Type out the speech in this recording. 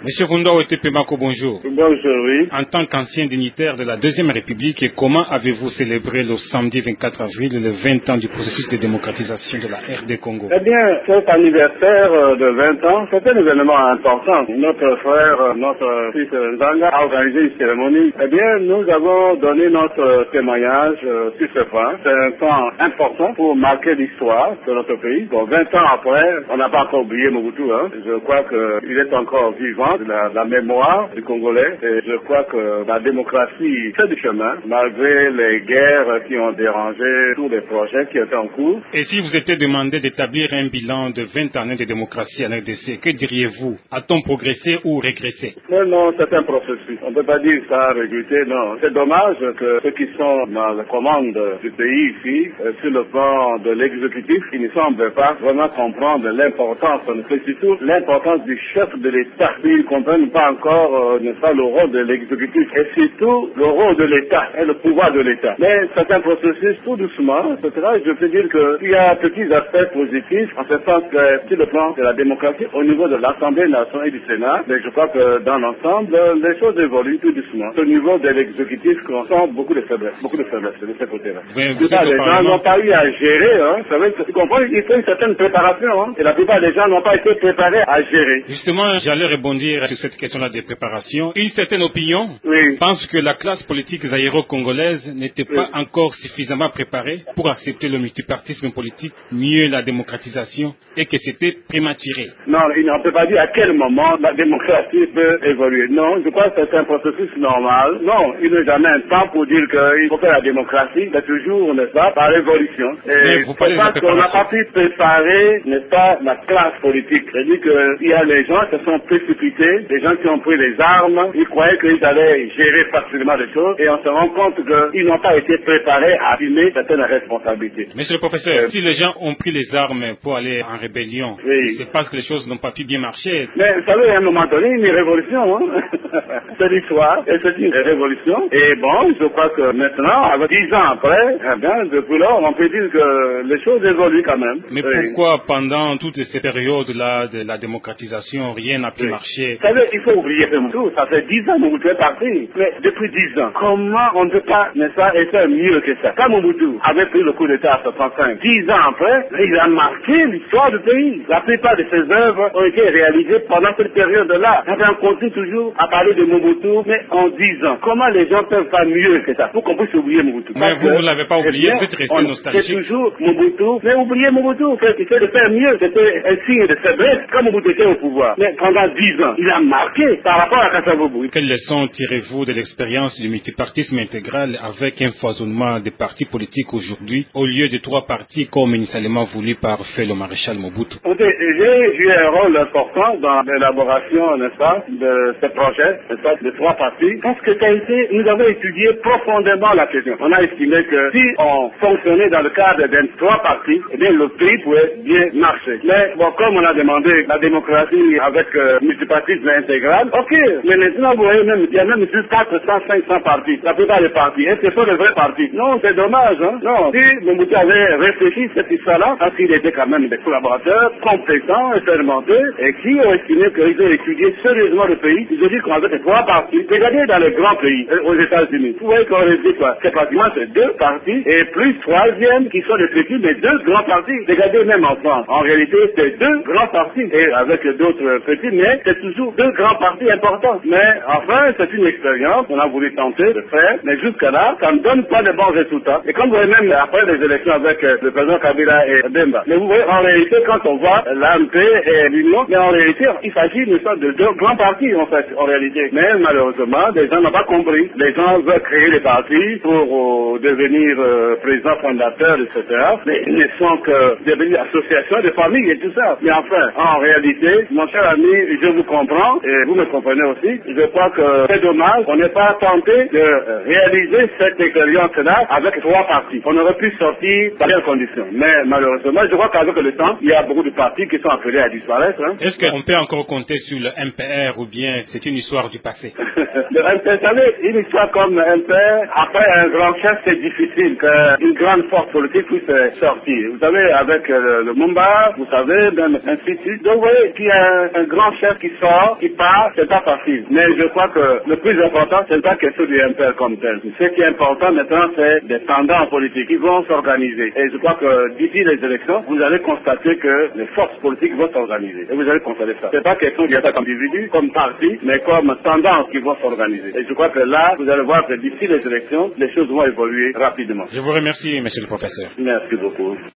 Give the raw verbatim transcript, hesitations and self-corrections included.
Monsieur Koundou Tepemako, bonjour. Bonjour, oui. En tant qu'ancien dignitaire de la Deuxième République, comment avez-vous célébré le samedi vingt-quatre avril le vingt ans du processus de démocratisation de la R D Congo? Eh bien, cet anniversaire de vingt ans, c'est un événement important. Notre frère, notre fils Nzanga a organisé une cérémonie. Eh bien, nous avons donné notre témoignage sur ce point. C'est un temps important pour marquer l'histoire de notre pays. Bon, vingt ans après, on n'a pas encore oublié Mobutu. Hein. Je crois qu'il est encore vivant. La, la mémoire du Congolais, et je crois que la démocratie fait du chemin, malgré les guerres qui ont dérangé tous les projets qui étaient en cours. Et si vous étiez demandé d'établir un bilan de vingt années de démocratie en R D C, que diriez-vous? A-t-on progressé ou régressé? Mais non, c'est un processus. On ne peut pas dire ça, regretter, non. C'est dommage que ceux qui sont dans la commande du pays ici, euh, sur le plan de l'exécutif, ils ne semblent pas vraiment comprendre l'importance, mais surtout l'importance du chef de l'État. Ils ne comprennent pas encore, euh, n'est-ce pas, le rôle de l'exécutif et surtout le rôle de l'État et le pouvoir de l'État. Mais c'est un processus tout doucement, et cetera. Je peux dire qu'il y a petits aspects positifs, en ce sens que sur le plan de la démocratie, au niveau de l'Assemblée nationale et du Sénat, mais je crois que dans l'ensemble, les choses évoluent tout doucement. Au niveau de l'exécutif, on sent beaucoup de faiblesses, beaucoup de faiblesses de ce côté-là. Oui, Tout ça, les gens n'ont pas eu à gérer, hein. Ça veut dire, tu comprends, il faut une certaine préparation, hein. Et la plupart des gens n'ont pas été préparés à gérer. Justement, j'allais rebondir sur cette question-là des préparations. Une certaine opinion oui. pense que la classe politique zaïro-congolaise n'était oui. pas encore suffisamment préparée pour accepter le multipartisme politique, mieux la démocratisation, et que c'était prématuré. Non, il ne peut pas dire à quel moment la démocratie peut évoluer. Non, je crois que c'est un processus normal. Non, il n'est jamais un temps pour dire qu'il faut faire la démocratie, c'est toujours, n'est-ce pas, par évolution. Et vous parlez je pense qu'on n'a pas pu préparer, n'est-ce pas, la classe politique. C'est-à-dire qu'il y a les gens qui sont précipités, les gens qui ont pris les armes, ils croyaient qu'ils allaient gérer facilement les choses, et on se rend compte qu'ils n'ont pas été préparés à assumer certaines responsabilités. Monsieur le professeur, euh, si les gens ont pris les armes pour aller en rébellion, oui. c'est parce que les choses n'ont pas pu bien marcher. Mais vous savez, à un moment donné, une révolution, hein? C'est l'histoire, et c'est une révolution. Et bon, je crois que maintenant, avec dix ans après, eh bien, depuis lors, on peut dire que les choses évoluent quand même. Mais oui. pourquoi pendant toute cette période-là de la démocratisation, rien n'a pu oui. marcher? Vous savez, il faut oublier tout. Ça fait dix ans que Mobutu est parti. Mais depuis dix ans, comment on ne peut pas, n'est-ce pas, faire mieux que ça? Quand Mobutu avait pris le coup d'État à soixante-cinq, dix ans après, il a marqué l'histoire du pays. La plupart de ses œuvres ont été réalisées pendant cette période-là. On continue toujours à parler de Mobutu, mais en dix ans. Comment les gens peuvent faire mieux que ça pour qu'on puisse oublier Mobutu? Mais vous ne l'avez pas oublié, vous êtes resté nostalgique. C'est toujours Mobutu, mais oubliez Mobutu. Il fait de faire mieux. C'était un signe de faiblesse quand Mobutu était au pouvoir. Mais pendant dix ans, il a marqué par rapport à Kasavubu. Quelles leçons tirez-vous de l'expérience du multipartisme intégral avec un foisonnement de partis politiques aujourd'hui, au lieu de trois partis comme initialement voulu par fait le maréchal Mobutu? J'ai joué un rôle important dans l'élaboration, n'est-ce pas, de ce projet, n'est-ce pas, de trois partis, parce que ça a été, nous avons étudié profondément la question. On a estimé que si on fonctionnait dans le cadre d'un trois partis, eh bien, le pays pouvait bien marcher. Mais bon, comme on a demandé la démocratie avec euh, multipartisme intégral, ok, mais maintenant, vous voyez, même, il y a même juste quatre cents, cinq cents partis, la plupart des partis. Est-ce que ce sont de vrais partis? Non, c'est dommage, hein. Non, si Mobutu avait réfléchi cette histoire-là, parce qu'il était quand même des collaborateurs compétents, expérimentés, et qui ont estimé qu'ils ont étudié sérieusement le pays, ils ont dit qu'on avait ces trois partis. Regardez dans les grands pays, euh, aux États-Unis, vous voyez qu'on dit quoi? C'est pratiquement ces deux partis, et plus troisième qui sont des petits, mais deux grands partis. Regardez même en France. En réalité, c'est deux grands partis, et avec d'autres petits, mais c'est toujours deux grands partis importants. Mais enfin, c'est une expérience qu'on a voulu tenter de faire, mais jusqu'à là, ça ne donne pas de bons résultats. Et comme vous voyez même après les élections avec euh, le président Kabila et Bemba, mais vous voyez, en réalité, quand on voit l'A M P et l'Union, mais en réalité, il s'agit de deux grands partis, en fait, en réalité. Mais malheureusement, les gens n'ont pas compris. Les gens veulent créer des partis pour euh, devenir euh, président fondateur, et cetera. Mais ils ne sont que devenir association de famille et tout ça. Mais enfin, en réalité, mon cher ami, je vous comprends, et vous me comprenez aussi. Je crois que c'est dommage qu'on n'ait pas tenté de réaliser cette expérience-là avec trois partis. On aurait pu sortir dans les conditions. Mais malheureusement, je crois qu'avec le temps, il y a beaucoup de partis qui sont appelés à disparaître. Hein. Est-ce qu'on peut encore compter sur le M P R ou bien c'est une histoire du passé? Le M P R, vous savez, une histoire comme le M P R, après un grand chef, c'est difficile qu'une grande force politique puisse sortir. Vous savez, avec le, le Mumba, vous savez, même ainsi de suite. Donc vous voyez qu'il y a un, un grand chef qui sort sort, qui part, c'est pas facile. Mais je crois que le plus important, c'est pas question du M P R comme tel. Ce qui est important maintenant, c'est des tendances politiques qui vont s'organiser. Et je crois que d'ici les élections, vous allez constater que les forces politiques vont s'organiser. Et vous allez constater ça. C'est pas question d'y être comme individu, comme parti, mais comme tendance qui vont s'organiser. Et je crois que là, vous allez voir que d'ici les élections, les choses vont évoluer rapidement. Je vous remercie, monsieur le professeur. Merci beaucoup.